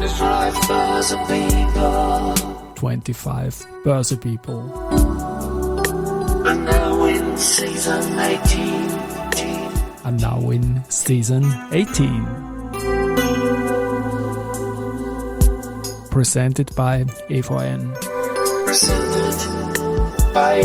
25 Börse People. And now in season 18. And now in season 18. Presented by EVN. Presented by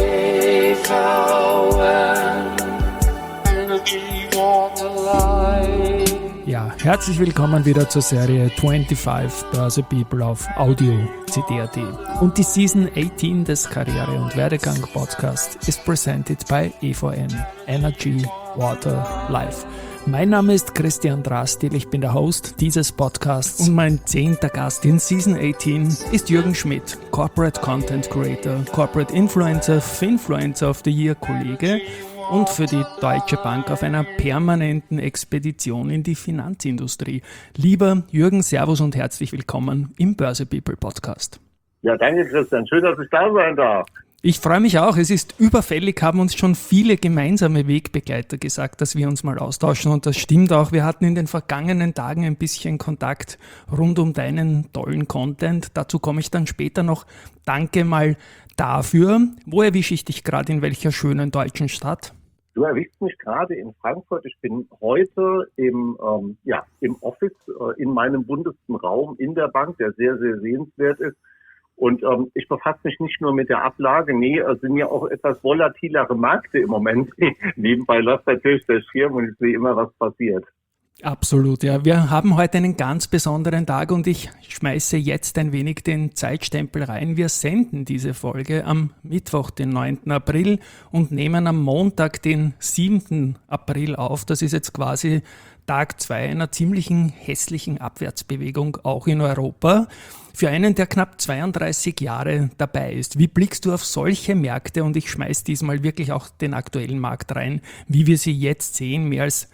EVN. Energy, water, light. Ja, herzlich willkommen wieder zur Serie 25 Börse People auf Audio CD.at. Und die Season 18 des Karriere- und Werdegang-Podcast ist presented by EVN, Energy, Water, Life. Mein Name ist Christian Drastil, ich bin der Host dieses Podcasts und mein 10. Gast in Season 18 ist Jürgen Schmidt, Corporate Content Creator, Corporate Influencer, Finfluencer of the Year Kollege und für die Deutsche Bank auf einer permanenten Expedition in die Finanzindustrie. Lieber Jürgen, Servus und herzlich willkommen im Börse People Podcast. Ja, danke Christian, schön, dass ich da sein darf. Ich freue mich auch. Es ist überfällig, haben uns schon viele gemeinsame Wegbegleiter gesagt, dass wir uns mal austauschen. Und das stimmt auch. Wir hatten in den vergangenen Tagen ein bisschen Kontakt rund um deinen tollen Content. Dazu komme ich dann später noch. Danke mal dafür. Wo erwische ich dich gerade, in welcher schönen deutschen Stadt? Du erwischst mich gerade in Frankfurt. Ich bin heute im Office in meinem buntesten Raum in der Bank, der sehr, sehr sehenswert ist. Und ich befasse mich nicht nur mit der Ablage, es sind ja auch etwas volatilere Märkte im Moment. Nebenbei läuft natürlich der Schirm und ich sehe immer, was passiert. Absolut, ja. Wir haben heute einen ganz besonderen Tag und ich schmeiße jetzt ein wenig den Zeitstempel rein. Wir senden diese Folge am Mittwoch, den 9. April und nehmen am Montag, den 7. April auf. Das ist jetzt quasi Tag 2 einer ziemlichen hässlichen Abwärtsbewegung, auch in Europa. Für einen, der knapp 32 Jahre dabei ist. Wie blickst du auf solche Märkte? Und ich schmeiß diesmal wirklich auch den aktuellen Markt rein, wie wir sie jetzt sehen, mehr als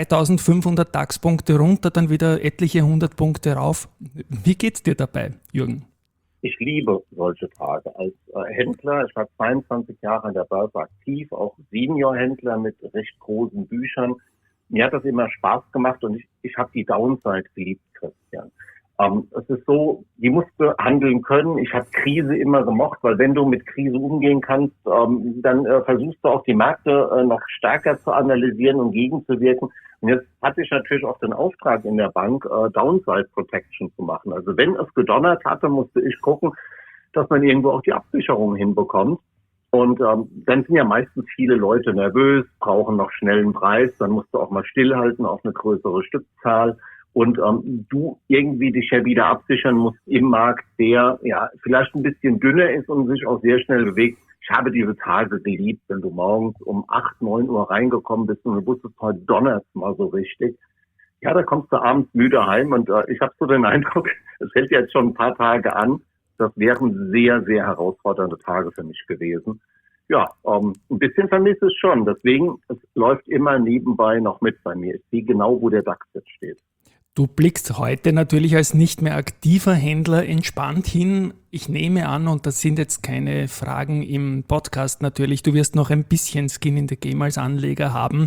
3500 DAX-Punkte runter, dann wieder etliche 100 Punkte rauf. Wie geht's dir dabei, Jürgen? Ich liebe solche Tage. Als Händler, ich war 22 Jahre an der Börse aktiv, auch Senior-Händler mit recht großen Büchern. Mir hat das immer Spaß gemacht und ich habe die Downside geliebt, Christian. Es ist so, die musst du handeln können. Ich habe Krise immer gemocht, weil wenn du mit Krise umgehen kannst, dann versuchst du auch die Märkte noch stärker zu analysieren und gegenzuwirken. Und jetzt hatte ich natürlich auch den Auftrag in der Bank, Downside Protection zu machen. Also wenn es gedonnert hatte, musste ich gucken, dass man irgendwo auch die Absicherung hinbekommt. Und dann sind ja meistens viele Leute nervös, brauchen noch schnell einen Preis, dann musst du auch mal stillhalten auf eine größere Stückzahl. Und du irgendwie dich ja wieder absichern musst im Markt, der ja vielleicht ein bisschen dünner ist und sich auch sehr schnell bewegt. Ich habe diese Tage geliebt, wenn du morgens um 8, 9 Uhr reingekommen bist und du wusstest, heute donnert's mal so richtig. Ja, da kommst du abends müde heim und ich habe so den Eindruck, es hält jetzt schon ein paar Tage an. Das wären sehr, sehr herausfordernde Tage für mich gewesen. Ja, ein bisschen vermisse ich es schon. Deswegen, es läuft immer nebenbei noch mit bei mir. Ich sehe genau, wo der DAX jetzt steht. Du blickst heute natürlich als nicht mehr aktiver Händler entspannt hin. Ich nehme an, und das sind jetzt keine Fragen im Podcast natürlich, du wirst noch ein bisschen Skin in the Game als Anleger haben.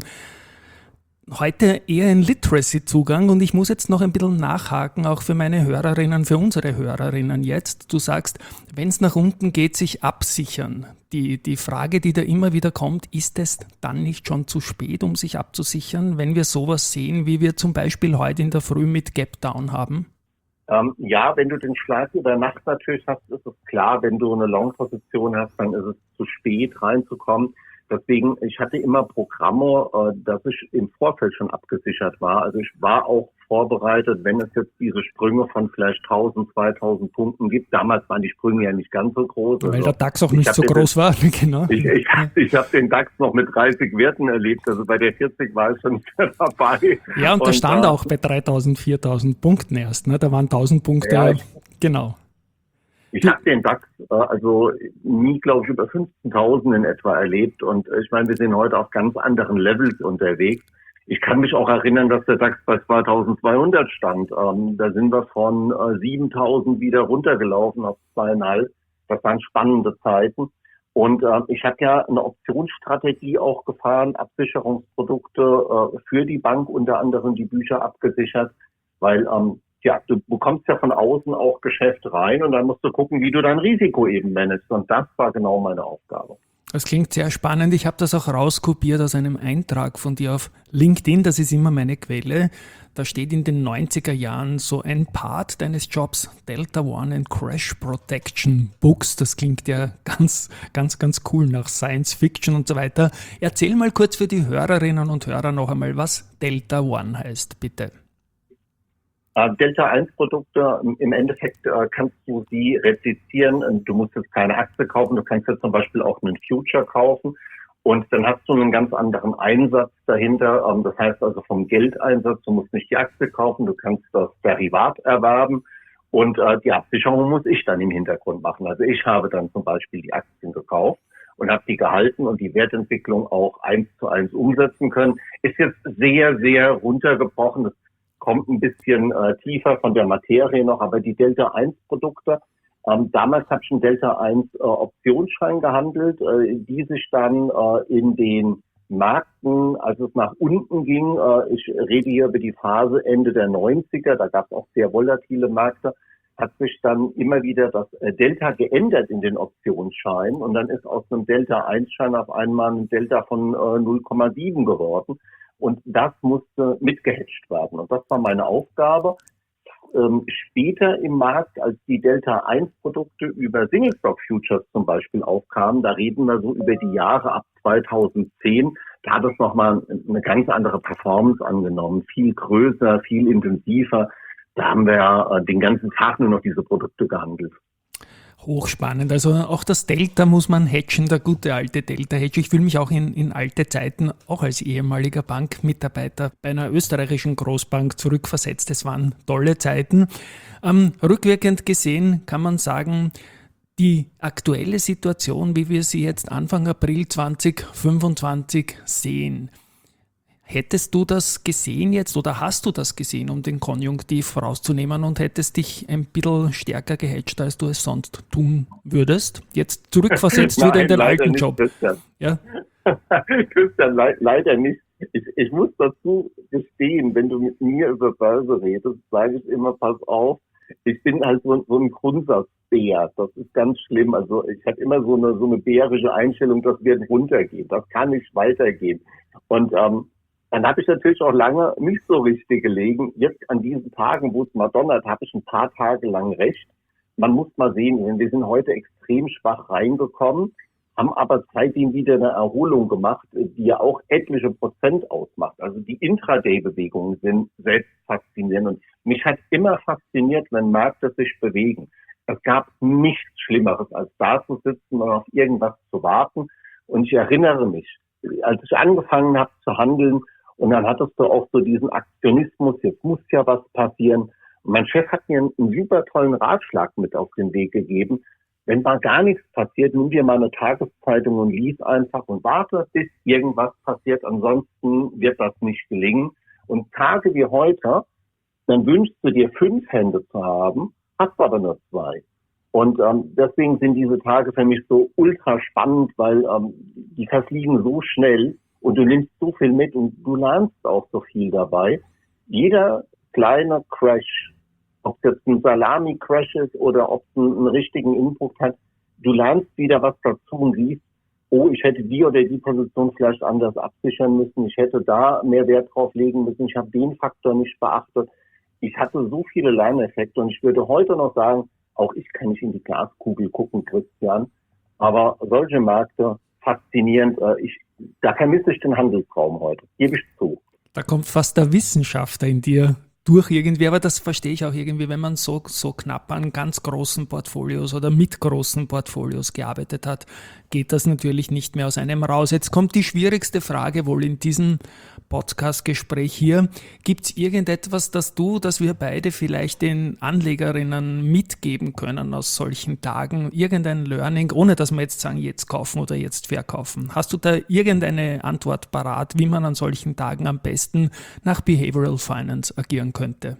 Heute eher ein Literacy-Zugang und ich muss jetzt noch ein bisschen nachhaken, auch für meine Hörerinnen, für unsere Hörerinnen jetzt. Du sagst, wenn es nach unten geht, sich absichern. Die Frage, die da immer wieder kommt, ist es dann nicht schon zu spät, um sich abzusichern, wenn wir sowas sehen, wie wir zum Beispiel heute in der Früh mit Gap Down haben? Ja, wenn du den Schlag über Nacht natürlich hast, ist es klar, wenn du eine Long-Position hast, dann ist es zu spät reinzukommen. Deswegen, ich hatte immer Programme, dass ich im Vorfeld schon abgesichert war. Also ich war auch vorbereitet, wenn es jetzt diese Sprünge von vielleicht 1000, 2000 Punkten gibt. Damals waren die Sprünge ja nicht ganz so groß. Weil der DAX auch nicht so groß war. Genau. Ich habe den DAX noch mit 30 Werten erlebt. Also bei der 40 war ich schon dabei. Ja, und der stand auch bei 3000, 4000 Punkten erst. Ne? Da waren 1000 Punkte, ja, genau. Ich habe den DAX nie, glaube ich, über 15.000 in etwa erlebt. Und ich meine, wir sind heute auf ganz anderen Levels unterwegs. Ich kann mich auch erinnern, dass der DAX bei 2200 stand. Da sind wir von 7.000 wieder runtergelaufen auf 2,5. Das waren spannende Zeiten. Und ich habe ja eine Optionsstrategie auch gefahren, Absicherungsprodukte für die Bank, unter anderem die Bücher abgesichert, weil Tja, du bekommst ja von außen auch Geschäft rein und dann musst du gucken, wie du dein Risiko eben managst. Und das war genau meine Aufgabe. Das klingt sehr spannend. Ich habe das auch rauskopiert aus einem Eintrag von dir auf LinkedIn. Das ist immer meine Quelle. Da steht in den 90er Jahren so ein Part deines Jobs, Delta One and Crash Protection Books. Das klingt ja ganz, ganz, ganz cool nach Science Fiction und so weiter. Erzähl mal kurz für die Hörerinnen und Hörer noch einmal, was Delta One heißt, bitte. Delta-1-Produkte, im Endeffekt kannst du sie replizieren. Du musst jetzt keine Aktie kaufen, du kannst jetzt zum Beispiel auch einen Future kaufen und dann hast du einen ganz anderen Einsatz dahinter. Das heißt also vom Geldeinsatz, du musst nicht die Aktie kaufen, du kannst das Derivat erwerben und die Absicherung muss ich dann im Hintergrund machen. Also ich habe dann zum Beispiel die Aktien gekauft und habe die gehalten und die Wertentwicklung auch 1:1 umsetzen können. Ist jetzt sehr, sehr runtergebrochen. Das kommt ein bisschen tiefer von der Materie noch, aber die Delta-1-Produkte, damals habe ich einen Delta-1 Optionsschein gehandelt, die sich dann in den Märkten, als es nach unten ging, ich rede hier über die Phase Ende der 90er, da gab es auch sehr volatile Märkte, hat sich dann immer wieder das Delta geändert in den Optionsschein und dann ist aus einem Delta-1-Schein auf einmal ein Delta von 0,7 geworden. Und das musste mitgehatcht werden. Und das war meine Aufgabe. Später im Markt, als die Delta-1-Produkte über Single-Stock-Futures zum Beispiel aufkamen, da reden wir so über die Jahre ab 2010, da hat es nochmal eine ganz andere Performance angenommen. Viel größer, viel intensiver. Da haben wir den ganzen Tag nur noch diese Produkte gehandelt. Hochspannend. Also auch das Delta muss man hatchen, der gute alte Delta-Hedge. Ich fühle mich auch in alte Zeiten, auch als ehemaliger Bankmitarbeiter bei einer österreichischen Großbank zurückversetzt. Es waren tolle Zeiten. Rückwirkend gesehen kann man sagen, die aktuelle Situation, wie wir sie jetzt Anfang April 2025 sehen, hättest du das gesehen jetzt oder hast du das gesehen, um den Konjunktiv vorauszunehmen und hättest dich ein bisschen stärker gehatcht, als du es sonst tun würdest? Jetzt zurückversetzt wieder in den alten nicht, Job. Christian. Ja? Christian, leider nicht. Ich muss dazu gestehen, wenn du mit mir über Börse redest, sage ich immer, pass auf, ich bin halt so ein Grundsatzbär. Das ist ganz schlimm. Also ich habe immer so eine bärische Einstellung, das wird runtergehen. Das kann nicht weitergehen. Und dann habe ich natürlich auch lange nicht so richtig gelegen. Jetzt an diesen Tagen, wo es mal donnert, habe ich ein paar Tage lang recht. Man muss mal sehen, wir sind heute extrem schwach reingekommen, haben aber seitdem wieder eine Erholung gemacht, die ja auch etliche Prozent ausmacht. Also die Intraday-Bewegungen sind selbst faszinierend. Und mich hat immer fasziniert, wenn Märkte sich bewegen. Es gab nichts Schlimmeres, als da zu sitzen und auf irgendwas zu warten. Und ich erinnere mich, als ich angefangen habe zu handeln, und dann hattest du auch so diesen Aktionismus, jetzt muss ja was passieren. Und mein Chef hat mir einen super tollen Ratschlag mit auf den Weg gegeben. Wenn mal gar nichts passiert, nimm dir mal eine Tageszeitung und lies einfach und warte, bis irgendwas passiert. Ansonsten wird das nicht gelingen. Und Tage wie heute, dann wünschst du dir 5 Hände zu haben, hast aber nur 2. Und deswegen sind diese Tage für mich so ultra spannend, weil die verfliegen so schnell. Und du nimmst so viel mit und du lernst auch so viel dabei. Jeder kleine Crash, ob es jetzt ein Salami-Crash ist oder ob es einen richtigen Input hat, du lernst wieder was dazu und siehst, oh, ich hätte die oder die Position vielleicht anders absichern müssen, ich hätte da mehr Wert drauf legen müssen, ich habe den Faktor nicht beachtet. Ich hatte so viele Lerneffekte und ich würde heute noch sagen, auch ich kann nicht in die Glaskugel gucken, Christian, aber solche Märkte, faszinierend, da vermisse ich den Handelsraum heute, gebe ich zu. Da kommt fast der Wissenschaftler in dir durch irgendwie, aber das verstehe ich auch irgendwie, wenn man so knapp an ganz großen Portfolios oder mit großen Portfolios gearbeitet hat, geht das natürlich nicht mehr aus einem raus. Jetzt kommt die schwierigste Frage wohl in diesem Podcast-Gespräch hier. Gibt es irgendetwas, das wir beide vielleicht den Anlegerinnen mitgeben können aus solchen Tagen? Irgendein Learning, ohne dass wir jetzt sagen, jetzt kaufen oder jetzt verkaufen. Hast du da irgendeine Antwort parat, wie man an solchen Tagen am besten nach Behavioral Finance agieren könnte?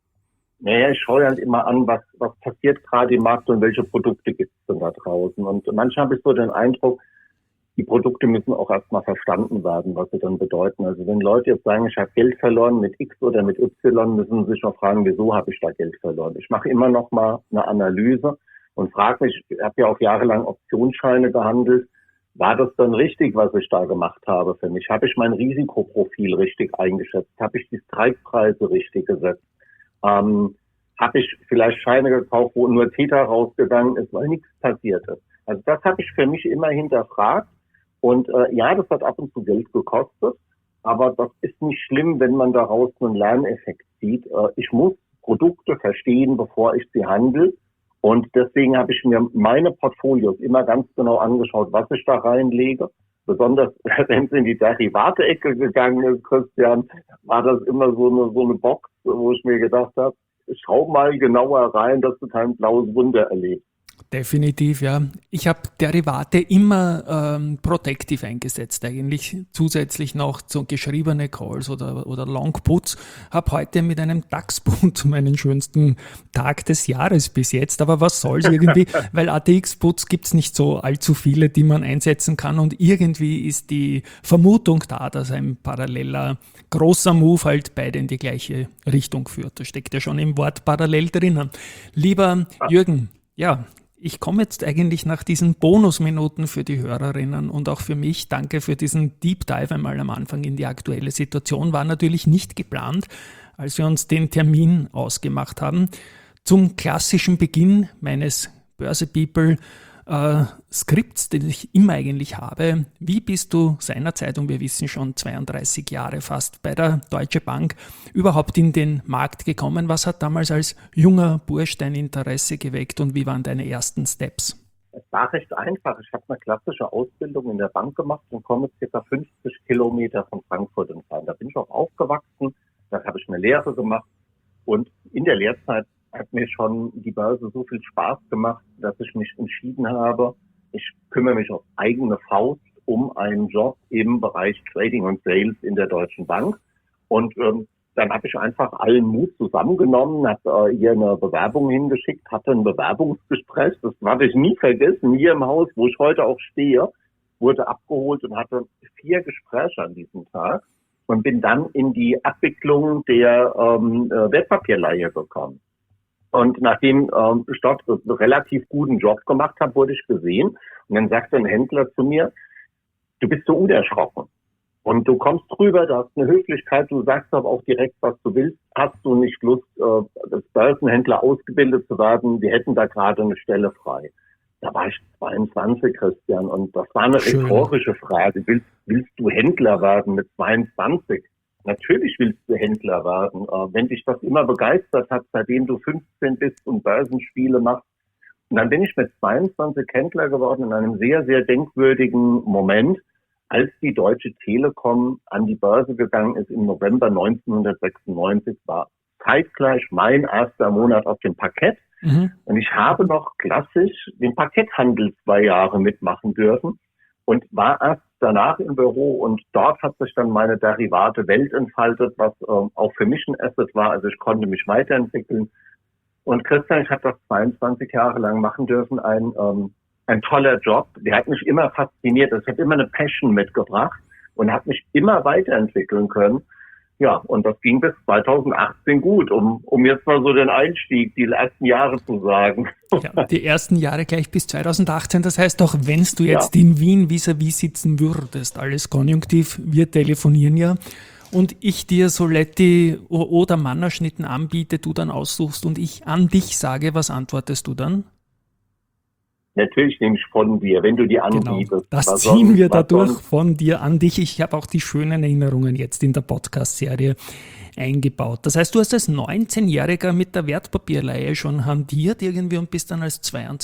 Naja, ich schaue halt immer an, was passiert gerade im Markt und welche Produkte gibt es denn da draußen. Und manchmal habe ich so den Eindruck, die Produkte müssen auch erstmal verstanden werden, was sie dann bedeuten. Also wenn Leute jetzt sagen, ich habe Geld verloren mit X oder mit Y, müssen sie sich noch fragen, wieso habe ich da Geld verloren? Ich mache immer noch mal eine Analyse und frage mich, ich habe ja auch jahrelang Optionsscheine gehandelt, war das dann richtig, was ich da gemacht habe für mich? Habe ich mein Risikoprofil richtig eingeschätzt? Habe ich die Strikepreise richtig gesetzt? Habe ich vielleicht Scheine gekauft, wo nur Theta rausgegangen ist, weil nichts passiert ist? Also das habe ich für mich immer hinterfragt. Und ja, das hat ab und zu Geld gekostet, aber das ist nicht schlimm, wenn man daraus einen Lerneffekt zieht. Ich muss Produkte verstehen, bevor ich sie handle. Und deswegen habe ich mir meine Portfolios immer ganz genau angeschaut, was ich da reinlege. Besonders wenn es in die Derivate-Ecke gegangen ist, Christian, war das immer so eine Box, wo ich mir gedacht habe, schau mal genauer rein, dass du kein blaues Wunder erlebst. Definitiv, ja. Ich habe Derivate immer protective eingesetzt, eigentlich zusätzlich noch so geschriebene Calls oder Long Puts. Habe heute mit einem DAX-Put meinen schönsten Tag des Jahres bis jetzt, aber was soll's irgendwie, weil ATX-Puts gibt's nicht so allzu viele, die man einsetzen kann und irgendwie ist die Vermutung da, dass ein paralleler großer Move halt beide in die gleiche Richtung führt. Da steckt ja schon im Wort parallel drinnen. Lieber Jürgen, ja, ich komme jetzt eigentlich nach diesen Bonusminuten für die Hörerinnen und auch für mich. Danke für diesen Deep Dive einmal am Anfang in die aktuelle Situation. War natürlich nicht geplant, als wir uns den Termin ausgemacht haben. Zum klassischen Beginn meines Börse People Skripts, den ich immer eigentlich habe. Wie bist du seinerzeit, und wir wissen schon 32 Jahre fast, bei der Deutsche Bank überhaupt in den Markt gekommen? Was hat damals als junger Bursch dein Interesse geweckt und wie waren deine ersten Steps? Es war recht einfach. Ich habe eine klassische Ausbildung in der Bank gemacht und komme ca. 50 Kilometer von Frankfurt entfernt. Da bin ich auch aufgewachsen, da habe ich eine Lehre gemacht und in der Lehrzeit hat mir schon die Börse so viel Spaß gemacht, dass ich mich entschieden habe, ich kümmere mich auf eigene Faust um einen Job im Bereich Trading und Sales in der Deutschen Bank. Und dann habe ich einfach allen Mut zusammengenommen, habe hier eine Bewerbung hingeschickt, hatte ein Bewerbungsgespräch, das werde ich nie vergessen, hier im Haus, wo ich heute auch stehe, wurde abgeholt und hatte 4 Gespräche an diesem Tag und bin dann in die Abwicklung der Wertpapierleihe gekommen. Und nachdem ich dort einen relativ guten Job gemacht habe, wurde ich gesehen. Und dann sagte ein Händler zu mir, du bist so unerschrocken. Und du kommst rüber, du hast eine Höflichkeit, du sagst aber auch direkt, was du willst. Hast du nicht Lust, als Börsenhändler ausgebildet zu werden? Wir hätten da gerade eine Stelle frei. Da war ich 22, Christian. Und das war eine rhetorische Frage. Willst du Händler werden mit 22? Natürlich willst du Händler werden. Wenn dich das immer begeistert hat, seitdem du 15 bist und Börsenspiele machst. Und dann bin ich mit 22 Händler geworden in einem sehr, sehr denkwürdigen Moment, als die Deutsche Telekom an die Börse gegangen ist im November 1996, war zeitgleich mein erster Monat auf dem Parkett. Und ich habe noch klassisch den Parketthandel 2 Jahre mitmachen dürfen und war erst danach im Büro und dort hat sich dann meine Derivate-Welt entfaltet, was auch für mich ein Asset war. Also ich konnte mich weiterentwickeln. Und Christian, ich habe das 22 Jahre lang machen dürfen, ein toller Job. Der hat mich immer fasziniert. Ich habe immer eine Passion mitgebracht und habe mich immer weiterentwickeln können. Ja, und das ging bis 2018 gut, um jetzt mal so den Einstieg, die ersten Jahre zu sagen. Ja, die ersten Jahre gleich bis 2018, das heißt auch, wenn du jetzt in Wien vis-à-vis sitzen würdest, alles konjunktiv, wir telefonieren ja, und ich dir Soletti oder Mannerschnitten anbiete, du dann aussuchst und ich an dich sage, was antwortest du dann? Natürlich nehme ich von dir, wenn du die anbietest. Genau, das ziehen wir dadurch von dir an dich. Ich habe auch die schönen Erinnerungen jetzt in der Podcast-Serie eingebaut. Das heißt, du hast als 19-Jähriger mit der Wertpapierleihe schon hantiert irgendwie und bist dann als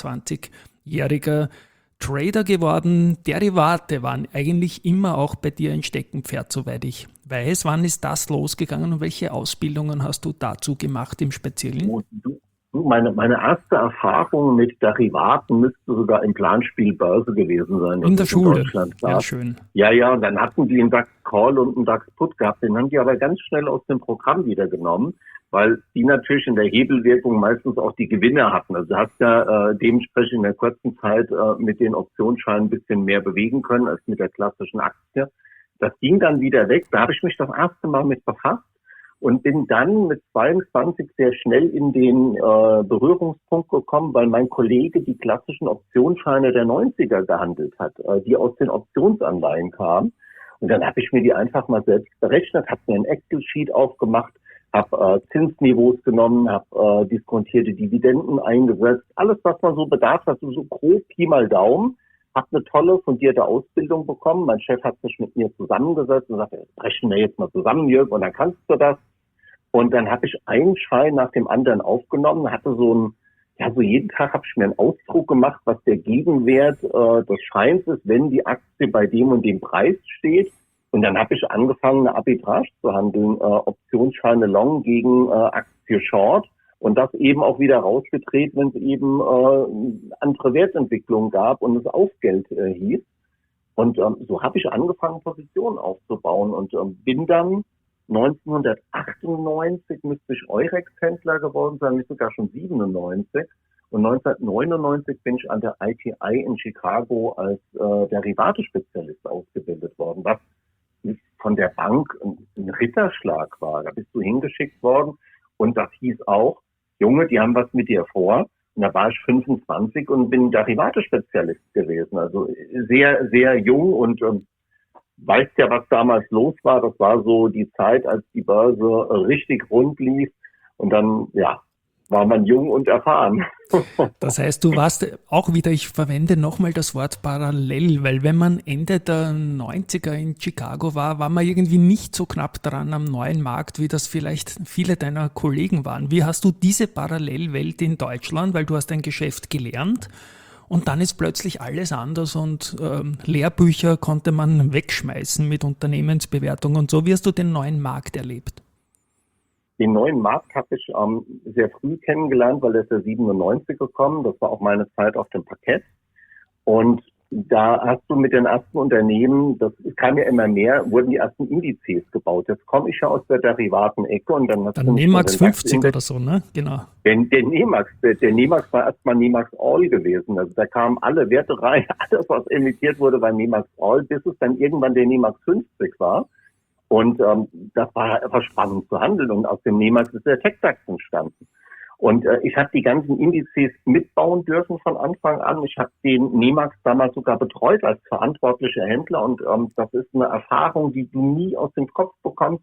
22-Jähriger Trader geworden. Derivate waren eigentlich immer auch bei dir ein Steckenpferd, soweit ich weiß. Wann ist das losgegangen und welche Ausbildungen hast du dazu gemacht im Speziellen? Meine erste Erfahrung mit Derivaten müsste sogar im Planspiel Börse gewesen sein. In der Schule. Deutschland Ja, schön. Ja, und dann hatten die einen DAX Call und einen DAX Put gehabt. Den haben die aber ganz schnell aus dem Programm wieder genommen, weil die natürlich in der Hebelwirkung meistens auch die Gewinne hatten. Also du hast ja dementsprechend in der kurzen Zeit mit den Optionsscheinen ein bisschen mehr bewegen können als mit der klassischen Aktie. Das ging dann wieder weg. Da habe ich mich das erste Mal mit befasst. Und bin dann mit 22 sehr schnell in den Berührungspunkt gekommen, weil mein Kollege die klassischen Optionsscheine der 90er gehandelt hat, die aus den Optionsanleihen kamen. Und dann habe ich mir die einfach mal selbst berechnet, habe mir ein Excel-Sheet aufgemacht, habe Zinsniveaus genommen, habe diskontierte Dividenden eingesetzt, alles, was man so bedarf, also so grob Pi mal Daumen. Habe eine tolle, fundierte Ausbildung bekommen. Mein Chef hat sich mit mir zusammengesetzt und sagte, brechen wir jetzt mal zusammen, Jörg, und dann kannst du das. Und dann habe ich einen Schein nach dem anderen aufgenommen, hatte so jeden Tag habe ich mir einen Ausdruck gemacht, was der Gegenwert des Scheins ist, wenn die Aktie bei dem und dem Preis steht. Und dann habe ich angefangen, eine Arbitrage zu handeln, Optionsscheine Long gegen Aktie Short. Und das eben auch wieder rausgedreht, wenn es eben andere Wertentwicklungen gab und es Aufgeld hieß. Und so habe ich angefangen, Positionen aufzubauen und bin dann 1998 müsste ich Eurex-Händler geworden sein, nicht sogar schon 97. Und 1999 bin ich an der ITI in Chicago als Derivate-Spezialist ausgebildet worden, was von der Bank ein Ritterschlag war. Da bist du hingeschickt worden und das hieß auch, Junge, die haben was mit dir vor. Und da war ich 25 und bin Derivate-Spezialist gewesen. Also sehr, sehr jung und weißt ja, was damals los war. Das war so die Zeit, als die Börse richtig rund lief. Und dann, ja, war man jung und erfahren. Das heißt, du warst auch wieder, ich verwende nochmal das Wort parallel, weil wenn man Ende der 90er in Chicago war, war man irgendwie nicht so knapp dran am neuen Markt, wie das vielleicht viele deiner Kollegen waren. Wie hast du diese Parallelwelt in Deutschland, weil du hast ein Geschäft gelernt und dann ist plötzlich alles anders und Lehrbücher konnte man wegschmeißen mit Unternehmensbewertung und so. Wie hast du den neuen Markt erlebt? Den neuen Markt habe ich sehr früh kennengelernt, weil der ist ja 97 gekommen. Das war auch meine Zeit auf dem Parkett. Und da hast du mit den ersten Unternehmen, das kam ja immer mehr, wurden die ersten Indizes gebaut. Jetzt komme ich ja aus der Derivaten-Ecke und dann hast du Nemax 50 oder so, ne? Genau. Der Nemax war erstmal Nemax All gewesen. Also da kamen alle Werte rein, alles was emittiert wurde bei Nemax All, bis es dann irgendwann der Nemax 50 war. Und das war einfach spannend zu handeln. Und aus dem Nemax ist der TechDAX entstanden. Und ich habe die ganzen Indizes mitbauen dürfen von Anfang an. Ich habe den Nemax damals sogar betreut als verantwortlicher Händler. Und das ist eine Erfahrung, die du nie aus dem Kopf bekommst.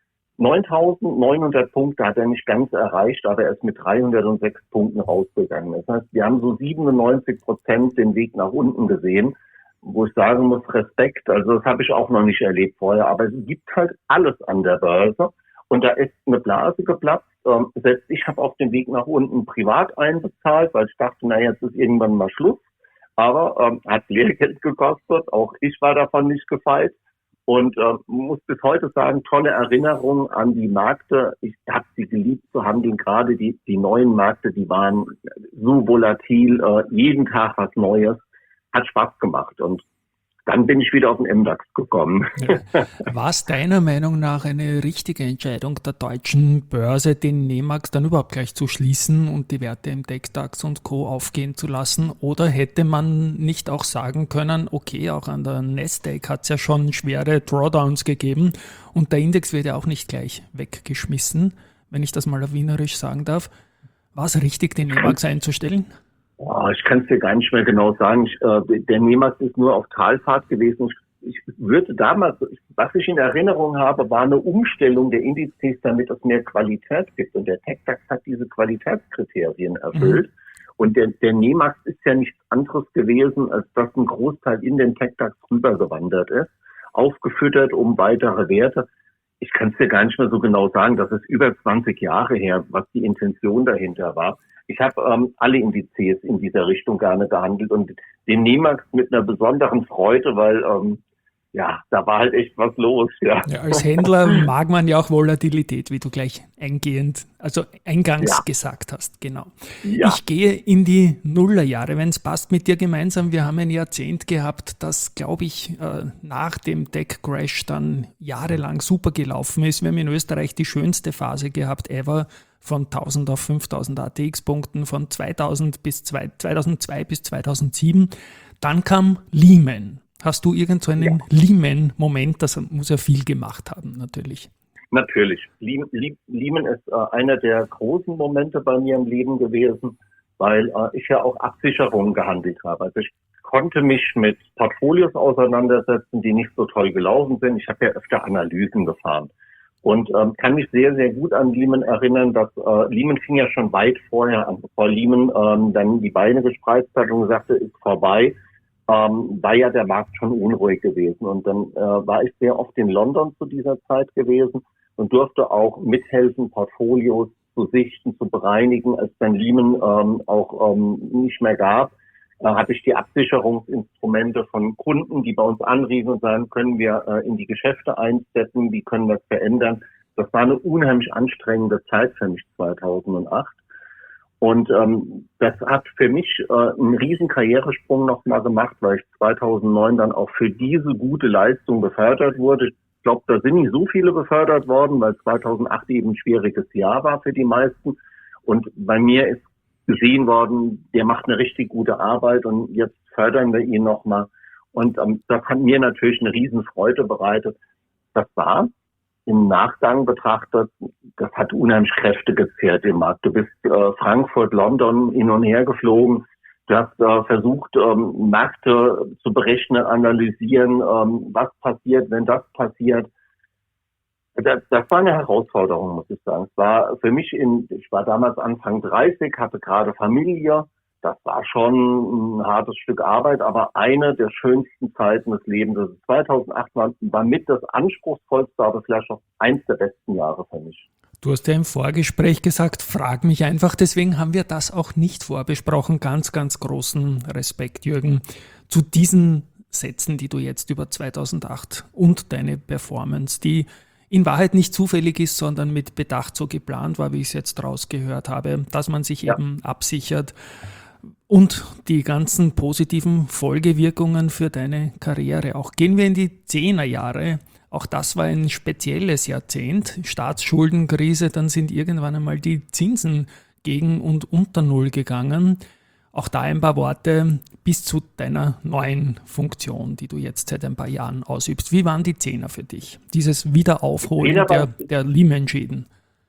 9.900 Punkte hat er nicht ganz erreicht, aber er ist mit 306 Punkten rausgegangen. Das heißt, wir haben so 97% den Weg nach unten gesehen, wo ich sagen muss, Respekt, also das habe ich auch noch nicht erlebt vorher, aber es gibt halt alles an der Börse und da ist eine Blase geplatzt. Selbst ich habe auf den Weg nach unten privat einbezahlt, weil ich dachte, na jetzt ist irgendwann mal Schluss, aber hat Lehrgeld gekostet, auch ich war davon nicht gefeit und muss bis heute sagen, tolle Erinnerungen an die Märkte. Ich habe sie geliebt zu handeln, gerade die neuen Märkte, die waren so volatil, jeden Tag was Neues. Hat Spaß gemacht und dann bin ich wieder auf den MDAX gekommen. Ja. War es deiner Meinung nach eine richtige Entscheidung der deutschen Börse, den Nemax dann überhaupt gleich zu schließen und die Werte im TechDAX und Co. aufgehen zu lassen? Oder hätte man nicht auch sagen können, okay, auch an der Nasdaq hat es ja schon schwere Drawdowns gegeben und der Index wird ja auch nicht gleich weggeschmissen, wenn ich das mal auf Wienerisch sagen darf. War es richtig, den Nemax einzustellen? Ich kann es dir gar nicht mehr genau sagen. Der Nemax ist nur auf Talfahrt gewesen. Ich würde damals, was ich in Erinnerung habe, war eine Umstellung der Indizes, damit es mehr Qualität gibt. Und der TechDAX hat diese Qualitätskriterien erfüllt. Und der Nemax ist ja nichts anderes gewesen, als dass ein Großteil in den TechDAX rübergewandert ist, aufgefüttert um weitere Werte. Ich kann es dir gar nicht mehr so genau sagen. Das ist über 20 Jahre her, was die Intention dahinter war. Ich habe alle Indizes in dieser Richtung gerne gehandelt und den Nemax mit einer besonderen Freude, weil ja, da war halt echt was los, ja. Ja, als Händler mag man ja auch Volatilität, wie du gleich eingangs Ja, gesagt hast, genau. ja, Ich gehe in die Nullerjahre, wenn es passt, mit dir gemeinsam. Wir haben ein Jahrzehnt gehabt, das, glaube ich, nach dem Tech-Crash dann jahrelang super gelaufen ist. Wir haben in Österreich die schönste Phase gehabt ever, von 1000 auf 5000 ATX-Punkten, von 2002 bis 2007. Dann kam Lehman. Hast du irgend so ja. einen Lehman-Moment? Das muss ja viel gemacht haben, natürlich. Natürlich. Lehman ist einer der großen Momente bei mir im Leben gewesen, weil ich ja auch Absicherungen gehandelt habe. Also ich konnte mich mit Portfolios auseinandersetzen, die nicht so toll gelaufen sind. Ich habe ja öfter Analysen gefahren und kann mich sehr, sehr gut an Lehman erinnern, dass Lehman fing ja schon weit vorher an, bevor Lehman dann die Beine gespreizt hat und sagte, ist vorbei. War ja der Markt schon unruhig gewesen. Und dann war ich sehr oft in London zu dieser Zeit gewesen und durfte auch mithelfen, Portfolios zu sichten, zu bereinigen. Als dann Lehman auch nicht mehr gab, hatte ich die Absicherungsinstrumente von Kunden, die bei uns anriefen und sagen, können wir in die Geschäfte einsteppen, wie können wir es verändern. Das war eine unheimlich anstrengende Zeit für mich 2008. Und das hat für mich einen riesen Karrieresprung nochmal gemacht, weil ich 2009 dann auch für diese gute Leistung befördert wurde. Ich glaube, da sind nicht so viele befördert worden, weil 2008 eben ein schwieriges Jahr war für die meisten. Und bei mir ist gesehen worden, der macht eine richtig gute Arbeit und jetzt fördern wir ihn nochmal. Und das hat mir natürlich eine riesen Freude bereitet. Das war im Nachgang betrachtet, das hat unheimlich Kräfte gezehrt im Markt. Du bist Frankfurt, London hin und her geflogen. Du hast versucht, Märkte zu berechnen, analysieren, was passiert, wenn das passiert. Das war eine Herausforderung, muss ich sagen. Es war für mich, ich war damals Anfang 30, hatte gerade Familie. Das war schon ein hartes Stück Arbeit, aber eine der schönsten Zeiten des Lebens. Also 2008 war mit das anspruchsvollste, aber vielleicht auch eins der besten Jahre für mich. Du hast ja im Vorgespräch gesagt, frag mich einfach. Deswegen haben wir das auch nicht vorbesprochen. Ganz, ganz großen Respekt, Jürgen, zu diesen Sätzen, die du jetzt über 2008 und deine Performance, die in Wahrheit nicht zufällig ist, sondern mit Bedacht so geplant war, wie ich es jetzt rausgehört habe, dass man sich eben absichert. Und die ganzen positiven Folgewirkungen für deine Karriere auch. Gehen wir in die 10er Jahre. Auch das war ein spezielles Jahrzehnt. Staatsschuldenkrise, dann sind irgendwann einmal die Zinsen gegen und unter Null gegangen. Auch da ein paar Worte bis zu deiner neuen Funktion, die du jetzt seit ein paar Jahren ausübst. Wie waren die 10er für dich? Dieses Wiederaufholen der Lehman-Schäden.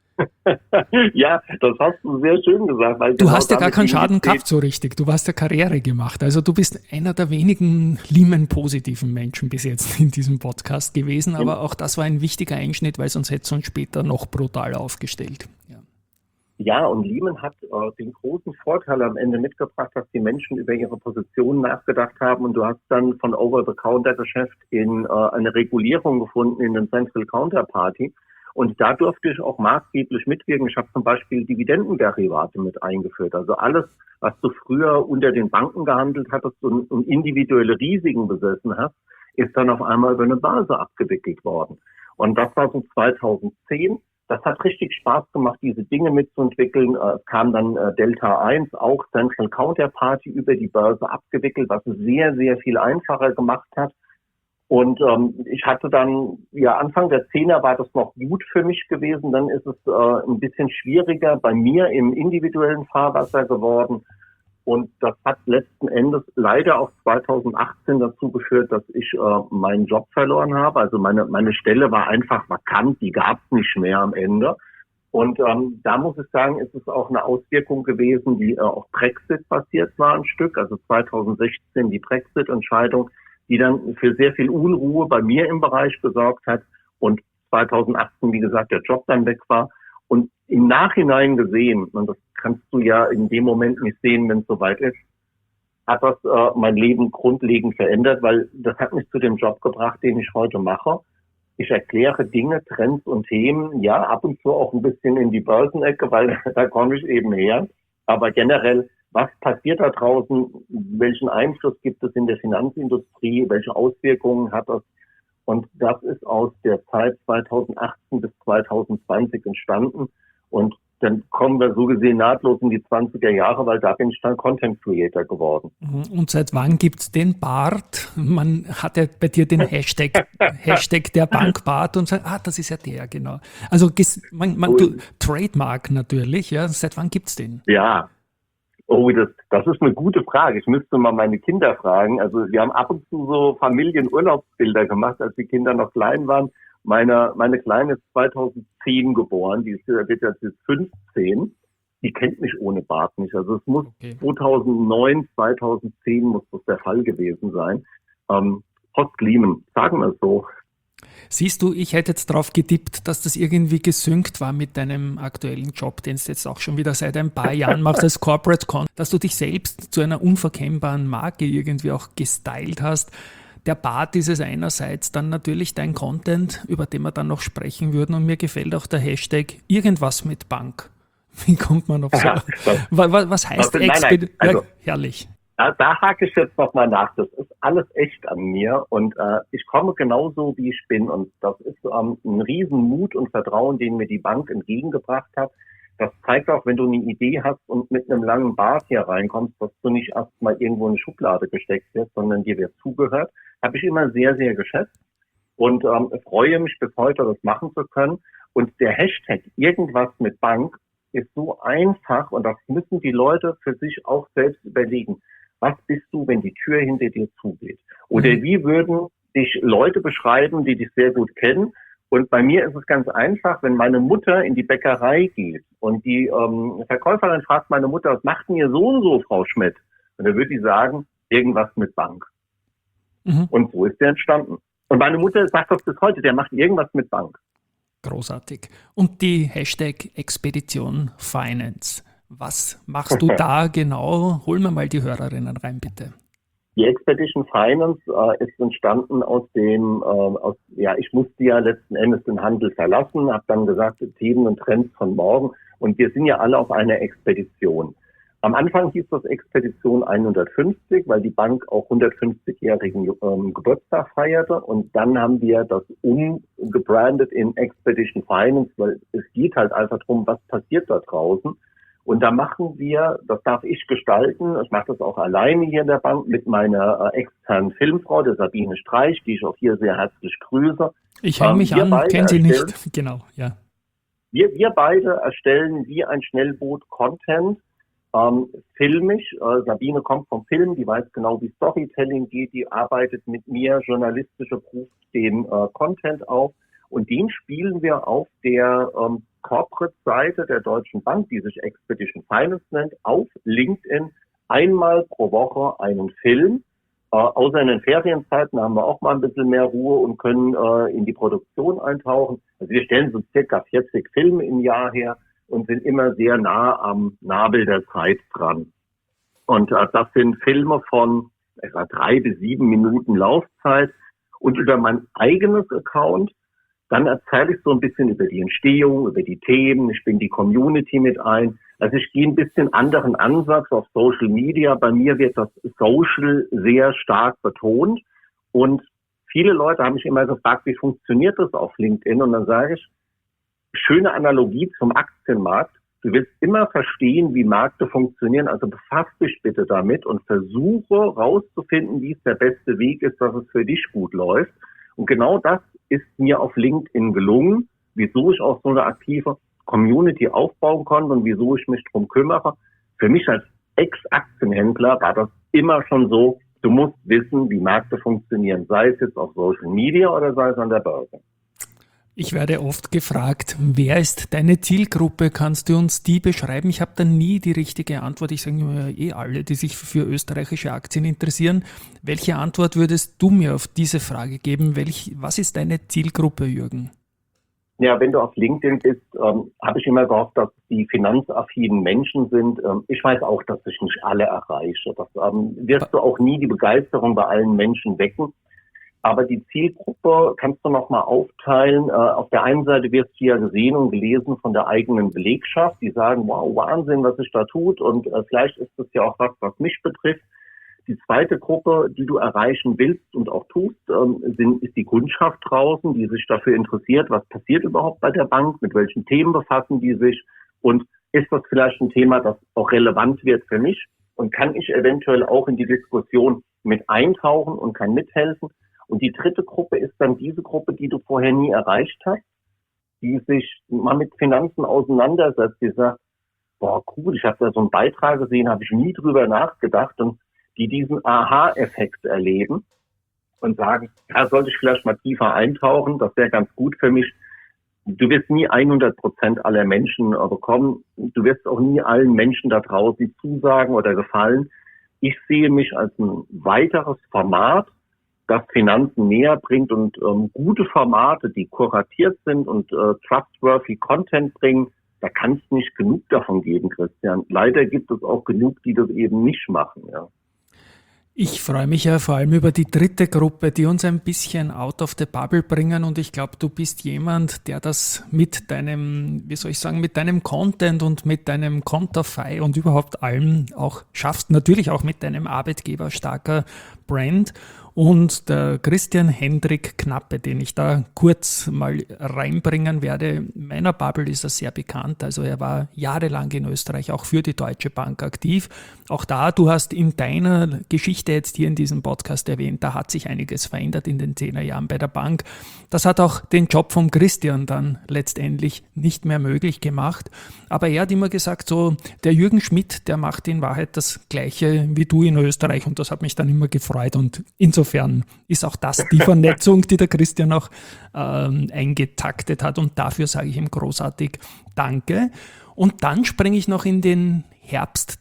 Ja, das hast du sehr schön gesagt. Weil du genau hast ja gar damit keinen die Schaden Liquidität- gehabt so richtig. Du hast ja Karriere gemacht. Also du bist einer der wenigen Lehman-positiven Menschen bis jetzt in diesem Podcast gewesen. Aber auch das war ein wichtiger Einschnitt, weil sonst hätte es uns später noch brutaler aufgestellt. Ja. Ja, und Lehman hat den großen Vorteil am Ende mitgebracht, dass die Menschen über ihre Positionen nachgedacht haben und du hast dann von Over-the-Counter-Geschäft in eine Regulierung gefunden in den Central Counterparty. Und da durfte ich auch maßgeblich mitwirken. Ich habe zum Beispiel Dividendenderivate mit eingeführt. Also alles, was du früher unter den Banken gehandelt hattest und individuelle Risiken besessen hast, ist dann auf einmal über eine Börse abgewickelt worden. Und das war so 2010. Das hat richtig Spaß gemacht, diese Dinge mitzuentwickeln. Es kam dann Delta 1, auch Central Counterparty über die Börse abgewickelt, was es sehr, sehr viel einfacher gemacht hat. Und ich hatte dann, ja, Anfang der 10er war das noch gut für mich gewesen. Dann ist es ein bisschen schwieriger bei mir im individuellen Fahrwasser geworden. Und das hat letzten Endes leider auch 2018 dazu geführt, dass ich meinen Job verloren habe. Also meine Stelle war einfach vakant, die gab es nicht mehr am Ende. Und da muss ich sagen, ist es auch eine Auswirkung gewesen, die auf Brexit basiert war ein Stück. Also 2016 die Brexit-Entscheidung, die dann für sehr viel Unruhe bei mir im Bereich gesorgt hat und 2018, wie gesagt, der Job dann weg war. Und im Nachhinein gesehen, und das kannst du ja in dem Moment nicht sehen, wenn es soweit ist, hat das mein Leben grundlegend verändert, weil das hat mich zu dem Job gebracht, den ich heute mache. Ich erkläre Dinge, Trends und Themen, ja, ab und zu auch ein bisschen in die Börsenecke, weil da komme ich eben her. Aber generell, was passiert da draußen? Welchen Einfluss gibt es in der Finanzindustrie? Welche Auswirkungen hat das Und das ist aus der Zeit 2018 bis 2020 entstanden. Und dann kommen wir so gesehen nahtlos in die 20er Jahre, weil da bin ich dann Content Creator geworden. Und seit wann gibt's den Bart? Man hat ja bei dir den Hashtag der Bankbart und sagt, das ist ja der, genau. Also du, Trademark natürlich, ja. Seit wann gibt's den? Ja. Das ist eine gute Frage. Ich müsste mal meine Kinder fragen. Also wir haben ab und zu so Familienurlaubsbilder gemacht, als die Kinder noch klein waren. Meine Kleine ist 2010 geboren, wird jetzt 15. Die kennt mich ohne Bart nicht. Also es muss 2009, 2010 muss das der Fall gewesen sein. Post-Lehman, sagen wir es so. Siehst du, ich hätte jetzt drauf getippt, dass das irgendwie gesynkt war mit deinem aktuellen Job, den du jetzt auch schon wieder seit ein paar Jahren machst als Corporate Con, dass du dich selbst zu einer unverkennbaren Marke irgendwie auch gestylt hast. Der Bart ist es einerseits, dann natürlich dein Content, über den wir dann noch sprechen würden, und mir gefällt auch der Hashtag irgendwas mit Bank. Wie kommt man auf so? Was heißt Expedition? Ja, herrlich. Da hake ich jetzt nochmal nach. Das ist alles echt an mir und ich komme genauso, wie ich bin. Und das ist ein Riesenmut und Vertrauen, den mir die Bank entgegengebracht hat. Das zeigt auch, wenn du eine Idee hast und mit einem langen Bart hier reinkommst, dass du nicht erstmal irgendwo in eine Schublade gesteckt wirst, sondern dir wird zugehört. Habe ich immer sehr, sehr geschätzt und freue mich bis heute, das machen zu können. Und der Hashtag irgendwas mit Bank ist so einfach und das müssen die Leute für sich auch selbst überlegen. Was bist du, wenn die Tür hinter dir zugeht? Oder wie würden dich Leute beschreiben, die dich sehr gut kennen? Und bei mir ist es ganz einfach, wenn meine Mutter in die Bäckerei geht und die Verkäuferin fragt meine Mutter, was macht denn ihr so und so, Frau Schmidt? Und dann würde die sagen, irgendwas mit Bank. Und so ist der entstanden. Und meine Mutter sagt das bis heute, der macht irgendwas mit Bank. Großartig. Und die Hashtag Expedition Finance. Was machst du da genau? Holen wir mal die Hörerinnen rein, bitte. Die Expedition Finance ist entstanden ich musste ja letzten Endes den Handel verlassen, habe dann gesagt, Themen und Trends von morgen und wir sind ja alle auf einer Expedition. Am Anfang hieß das Expedition 150, weil die Bank auch 150-jährigen Geburtstag feierte und dann haben wir das umgebrandet in Expedition Finance, weil es geht halt einfach darum, was passiert da draußen. Und da machen wir, das darf ich gestalten, ich mache das auch alleine hier in der Bank mit meiner externen Filmfrau, der Sabine Streich, die ich auch hier sehr herzlich grüße. Ich hänge mich an, kenne sie nicht. Genau, ja. Wir beide erstellen wie ein Schnellboot Content, filmisch. Sabine kommt vom Film, die weiß genau, wie Storytelling geht, die arbeitet mit mir, journalistische ruft den Content auf und den spielen wir auf der Corporate-Seite der Deutschen Bank, die sich Expedition Finance nennt, auf LinkedIn einmal pro Woche einen Film. Außer in den Ferienzeiten haben wir auch mal ein bisschen mehr Ruhe und können in die Produktion eintauchen. Also wir stellen so circa 40 Filme im Jahr her und sind immer sehr nah am Nabel der Zeit dran. Und das sind Filme von etwa 3 bis 7 Minuten Laufzeit. Und über mein eigenes Account dann erzähle ich so ein bisschen über die Entstehung, über die Themen, ich binde die Community mit ein. Also ich gehe ein bisschen anderen Ansatz auf Social Media. Bei mir wird das Social sehr stark betont. Und viele Leute haben mich immer gefragt, wie funktioniert das auf LinkedIn? Und dann sage ich, schöne Analogie zum Aktienmarkt. Du willst immer verstehen, wie Märkte funktionieren. Also befass dich bitte damit und versuche rauszufinden, wie es der beste Weg ist, dass es für dich gut läuft. Und genau das ist mir auf LinkedIn gelungen, wieso ich auch so eine aktive Community aufbauen konnte und wieso ich mich drum kümmere. Für mich als Ex-Aktienhändler war das immer schon so, du musst wissen, wie Märkte funktionieren, sei es jetzt auf Social Media oder sei es an der Börse. Ich werde oft gefragt, wer ist deine Zielgruppe? Kannst du uns die beschreiben? Ich habe da nie die richtige Antwort. Ich sage immer alle, die sich für österreichische Aktien interessieren. Welche Antwort würdest du mir auf diese Frage geben? Was ist deine Zielgruppe, Jürgen? Ja, wenn du auf LinkedIn bist, habe ich immer gehofft, dass die finanzaffinen Menschen sind. Ich weiß auch, dass ich nicht alle erreiche. Das wirst du auch nie die Begeisterung bei allen Menschen wecken. Aber die Zielgruppe kannst du nochmal aufteilen. Auf der einen Seite wirst du ja gesehen und gelesen von der eigenen Belegschaft, die sagen, wow, Wahnsinn, was sich da tut. Und vielleicht ist das ja auch was mich betrifft. Die zweite Gruppe, die du erreichen willst und auch tust, ist die Kundschaft draußen, die sich dafür interessiert, was passiert überhaupt bei der Bank, mit welchen Themen befassen die sich und ist das vielleicht ein Thema, das auch relevant wird für mich und kann ich eventuell auch in die Diskussion mit eintauchen und kann mithelfen. Und die dritte Gruppe ist dann diese Gruppe, die du vorher nie erreicht hast, die sich mal mit Finanzen auseinandersetzt, die sagt, boah, cool, ich habe da so einen Beitrag gesehen, habe ich nie drüber nachgedacht und die diesen Aha-Effekt erleben und sagen, da sollte ich vielleicht mal tiefer eintauchen, das wäre ganz gut für mich. Du wirst nie 100% aller Menschen bekommen, du wirst auch nie allen Menschen da draußen zusagen oder gefallen. Ich sehe mich als ein weiteres Format, das Finanzen näher bringt und gute Formate, die kuratiert sind und trustworthy Content bringen, da kann es nicht genug davon geben, Christian. Leider gibt es auch genug, die das eben nicht machen. Ja. Ich freue mich ja vor allem über die dritte Gruppe, die uns ein bisschen out of the bubble bringen und ich glaube, du bist jemand, der das mit deinem, wie soll ich sagen, mit deinem Content und mit deinem Konterfei und überhaupt allem auch schaffst, natürlich auch mit deinem Arbeitgeber starker Brand. Und der Christian Hendrik Knappe, den ich da kurz mal reinbringen werde, meiner Bubble ist er sehr bekannt. Also er war jahrelang in Österreich auch für die Deutsche Bank aktiv. Auch da, du hast in deiner Geschichte jetzt hier in diesem Podcast erwähnt, da hat sich einiges verändert in den 10er Jahren bei der Bank. Das hat auch den Job vom Christian dann letztendlich nicht mehr möglich gemacht. Aber er hat immer gesagt, so der Jürgen Schmidt, der macht in Wahrheit das Gleiche wie du in Österreich und das hat mich dann immer gefreut und insofern ist auch das die Vernetzung, die der Christian auch eingetaktet hat und dafür sage ich ihm großartig Danke. Und dann springe ich noch in den Herbst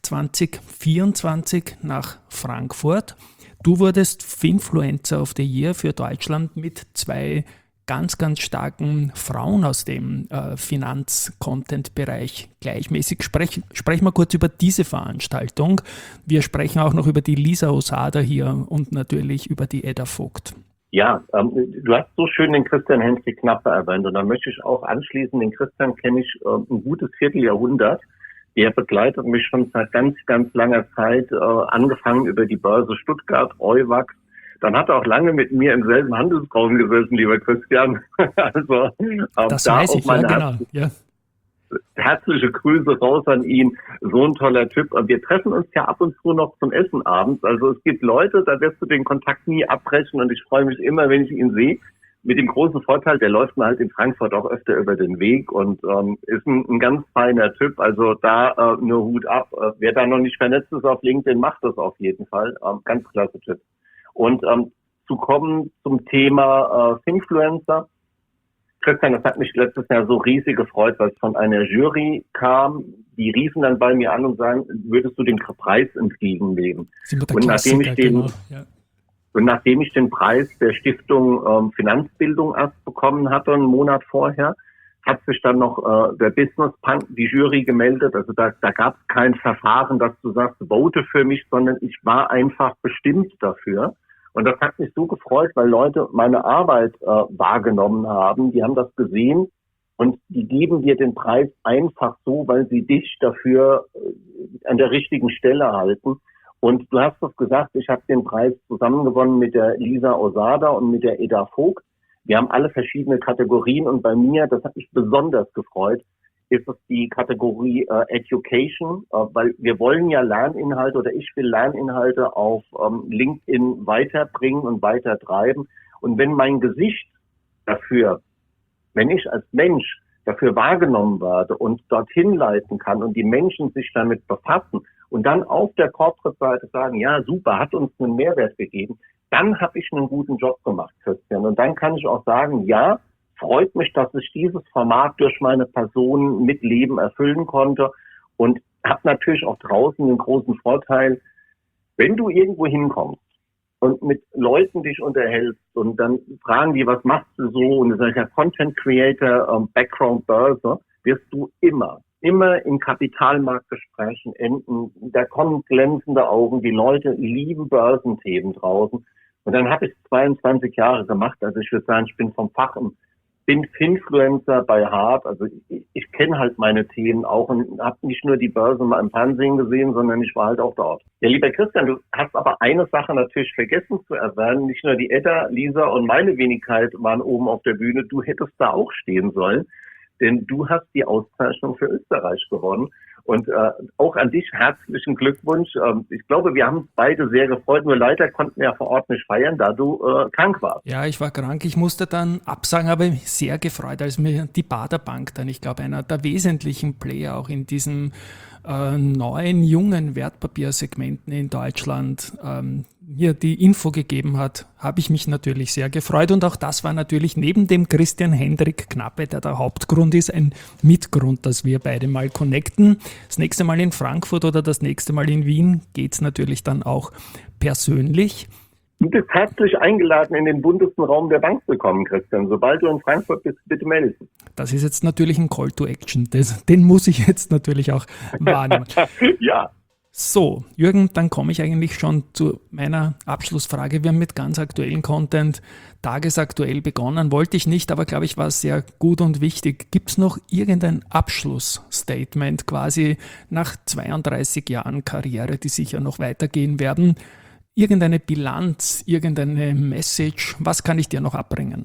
2024 nach Frankfurt. Du wurdest Finfluencer of the Year für Deutschland mit 2 ganz, ganz starken Frauen aus dem Finanz-Content-Bereich gleichmäßig. Sprechen wir kurz über diese Veranstaltung. Wir sprechen auch noch über die Lisa Osada hier und natürlich über die Edda Vogt. Ja, du hast so schön den Christian Hendrik Knappe erwähnt und da möchte ich auch anschließen, den Christian kenne ich ein gutes Vierteljahrhundert. Der begleitet mich schon seit ganz, ganz langer Zeit, angefangen über die Börse Stuttgart, Euwax. Dann hat er auch lange mit mir im selben Handelsraum gesessen, lieber Christian. Also das da weiß auch ich, meine ja, genau. Ja. Herzliche Grüße raus an ihn. So ein toller Typ. Und wir treffen uns ja ab und zu noch zum Essen abends. Also es gibt Leute, da wirst du den Kontakt nie abbrechen und ich freue mich immer, wenn ich ihn sehe. Mit dem großen Vorteil, der läuft mir halt in Frankfurt auch öfter über den Weg und ist ein ganz feiner Typ. Also da nur Hut ab. Wer da noch nicht vernetzt ist auf LinkedIn, macht das auf jeden Fall. Ganz klasse Typ. Und zu kommen zum Thema Finfluencer. Christian, das hat mich letztes Jahr so riesig gefreut, weil es von einer Jury kam. Die riefen dann bei mir an und sagen, würdest du den Preis entgegennehmen? Und nachdem ich den Preis der Stiftung Finanzbildung erst bekommen hatte, einen Monat vorher, hat sich dann noch der Business Punk, die Jury gemeldet. Also da gab es kein Verfahren, dass du sagst, vote für mich, sondern ich war einfach bestimmt dafür. Und das hat mich so gefreut, weil Leute meine Arbeit wahrgenommen haben. Die haben das gesehen und die geben dir den Preis einfach so, weil sie dich dafür an der richtigen Stelle halten. Und du hast es gesagt, ich habe den Preis zusammengewonnen mit der Lisa Osada und mit der Edda Vogt. Wir haben alle verschiedene Kategorien und bei mir, das hat mich besonders gefreut, ist es die Kategorie Education, weil wir wollen ja Lerninhalte oder ich will Lerninhalte auf LinkedIn weiterbringen und weitertreiben. Und wenn mein Gesicht dafür, wenn ich als Mensch dafür wahrgenommen werde und dorthin leiten kann und die Menschen sich damit befassen und dann auf der Corporate-Seite sagen, ja super, hat uns einen Mehrwert gegeben, dann habe ich einen guten Job gemacht, Christian. Und dann kann ich auch sagen, ja, freut mich, dass ich dieses Format durch meine Person mit Leben erfüllen konnte und habe natürlich auch draußen den großen Vorteil, wenn du irgendwo hinkommst und mit Leuten dich unterhältst und dann fragen die, was machst du so? Und du sagst ja Content Creator, Background Börse, wirst du immer in Kapitalmarktgesprächen enden. Da kommen glänzende Augen. Die Leute lieben Börsenthemen draußen. Und dann habe ich 22 Jahre gemacht. Also ich würde sagen, ich bin vom Fach ein bin Finfluencer bei Hart, also ich kenne halt meine Themen auch und habe nicht nur die Börse mal im Fernsehen gesehen, sondern ich war halt auch dort. Ja, lieber Christian, du hast aber eine Sache natürlich vergessen zu erwähnen. Nicht nur die Edda, Lisa und meine Wenigkeit waren oben auf der Bühne, du hättest da auch stehen sollen, denn du hast die Auszeichnung für Österreich gewonnen. Und auch an dich herzlichen Glückwunsch. Ich glaube, wir haben uns beide sehr gefreut. Nur leider konnten wir ja vor Ort nicht feiern, da du krank warst. Ja, ich war krank. Ich musste dann absagen, aber mich sehr gefreut, als mir die Bader Bank dann, ich glaube, einer der wesentlichen Player auch in diesem neuen, jungen Wertpapiersegmenten in Deutschland mir die Info gegeben hat, habe ich mich natürlich sehr gefreut. Und auch das war natürlich neben dem Christian Hendrik Knappe, der Hauptgrund ist, ein Mitgrund, dass wir beide mal connecten. Das nächste Mal in Frankfurt oder das nächste Mal in Wien geht's natürlich dann auch persönlich. Du bist herzlich eingeladen, in den buntesten Raum der Bank zu kommen, Christian. Sobald du in Frankfurt bist, bitte melden. Das ist jetzt natürlich ein Call to Action. Den muss ich jetzt natürlich auch wahrnehmen. Ja. So, Jürgen, dann komme ich eigentlich schon zu meiner Abschlussfrage. Wir haben mit ganz aktuellen Content tagesaktuell begonnen. Wollte ich nicht, aber glaube ich, war es sehr gut und wichtig. Gibt es noch irgendein Abschlussstatement quasi nach 32 Jahren Karriere, die sicher noch weitergehen werden? Irgendeine Bilanz, irgendeine Message? Was kann ich dir noch abbringen?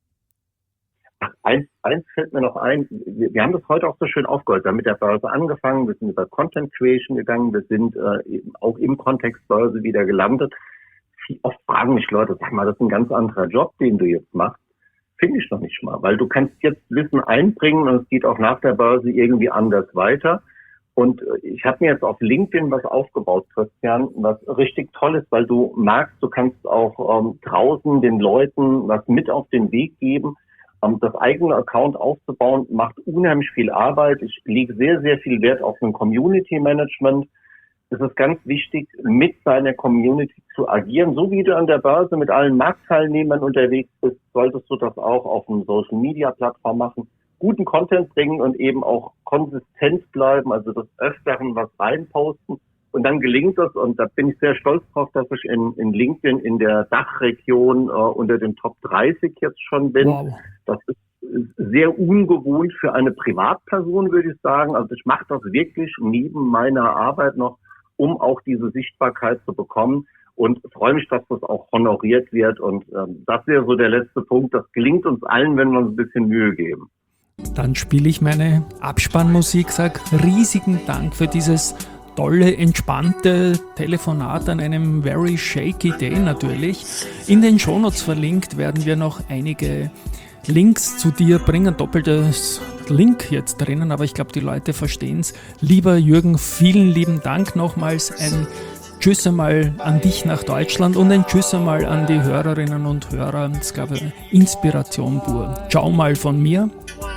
Eins fällt mir noch ein. Wir haben das heute auch so schön aufgeholt. Wir haben mit der Börse angefangen, wir sind über Content Creation gegangen, wir sind auch im Kontext Börse wieder gelandet. Oft fragen mich Leute, sag mal, das ist ein ganz anderer Job, den du jetzt machst. Finde ich noch nicht mal, weil du kannst jetzt Wissen einbringen und es geht auch nach der Börse irgendwie anders weiter. Und ich habe mir jetzt auf LinkedIn was aufgebaut, Christian, was richtig toll ist, weil du merkst, du kannst auch draußen den Leuten was mit auf den Weg geben. Das eigene Account aufzubauen, macht unheimlich viel Arbeit. Ich lege sehr, sehr viel Wert auf ein Community Management. Es ist ganz wichtig, mit seiner Community zu agieren. So wie du an der Börse mit allen Marktteilnehmern unterwegs bist, solltest du das auch auf einer Social Media Plattform machen. Guten Content bringen und eben auch konsistent bleiben, also des Öfteren was reinposten. Und dann gelingt es, und da bin ich sehr stolz drauf, dass ich in LinkedIn in der Dachregion unter den Top 30 jetzt schon bin. Wow. Das ist sehr ungewohnt für eine Privatperson, würde ich sagen. Also ich mache das wirklich neben meiner Arbeit noch, um auch diese Sichtbarkeit zu bekommen. Und freue mich, dass das auch honoriert wird. Und das wäre so der letzte Punkt. Das gelingt uns allen, wenn wir uns ein bisschen Mühe geben. Dann spiele ich meine Abspannmusik, sage riesigen Dank für dieses tolle, entspannte Telefonat an einem very shaky day natürlich. In den Shownotes verlinkt werden wir noch einige Links zu dir bringen, doppeltes Link jetzt drinnen, aber ich glaube, die Leute verstehen es. Lieber Jürgen, vielen lieben Dank nochmals. Ein Tschüss einmal an dich nach Deutschland und ein Tschüss einmal an die Hörerinnen und Hörer. Das ist, glaube ich, Inspiration pur. Ciao mal von mir.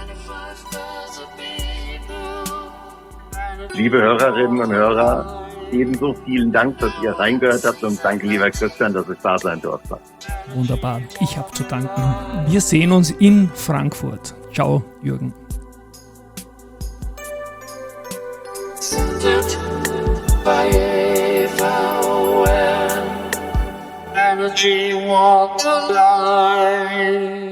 Liebe Hörerinnen und Hörer, ebenso vielen Dank, dass ihr reingehört habt und danke, lieber Christian, dass ich da sein durfte. Wunderbar, ich habe zu danken. Wir sehen uns in Frankfurt. Ciao, Jürgen. Energy walked the line.